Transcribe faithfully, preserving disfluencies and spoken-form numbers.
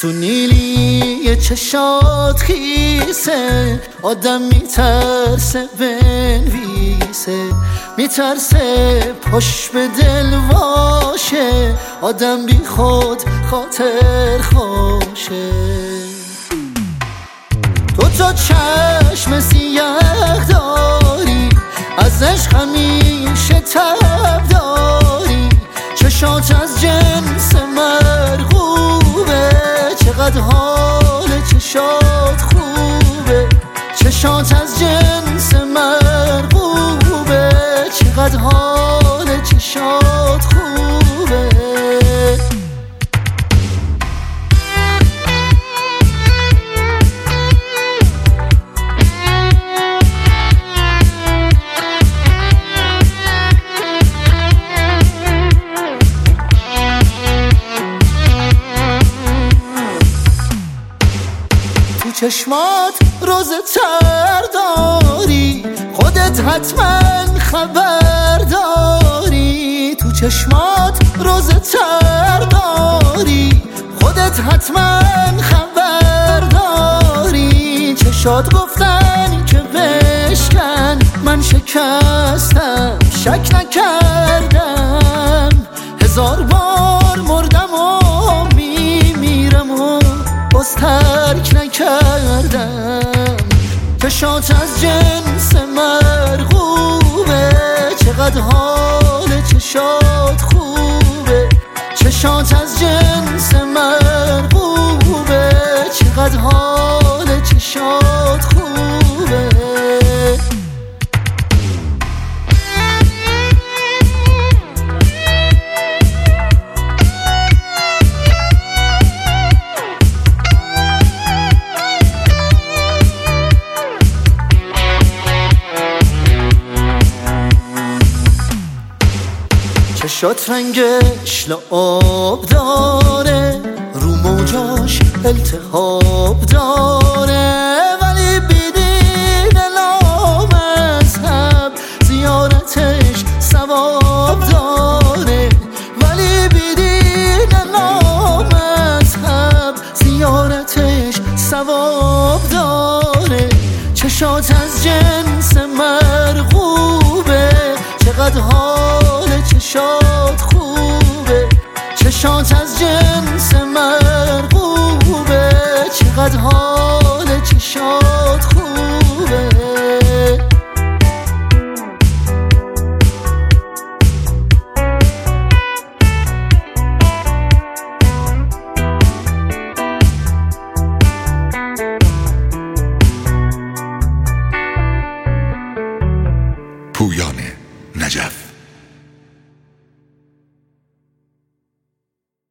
تو نیلی چشات خیسه، آدم میترسه بنویسه، میترسه پشت به دل واشه، آدم بی خود خاطر خوشه. تو تا چشم سیاه داری، از عشق همیشه تب داری، چشات از جنس مرغوبه، چقدر حال چشات خوبه، چشات از جنس مرغوبه، چقدر حال چشات خوبه. چشمات روز تر داری، خودت حتما خبر داری. تو چشمات روز تر داری، خودت حتما خبر داری. چشات گفتن که بشکن، من شکستم شک نکردم، هزار بار مردم و میمیرم و باز ترک نکردم. چشات از جنس مرغوبه، چقدر حال چشات خوبه، چشات از جنس مرغوبه، چقدر حال چشات خوبه. چشات رنگش لعاب داره، رو موجاش التهاب داره، ولی بیدین لامذهب زیارتش ثواب داره، ولی بیدین لامذهب زیارتش ثواب داره. چشات از جنس مرغوبه، چقدر حال چشات خوبه، چشات از جنس مرغوبه، چقدر حال چشات خوبه. پویان نجف.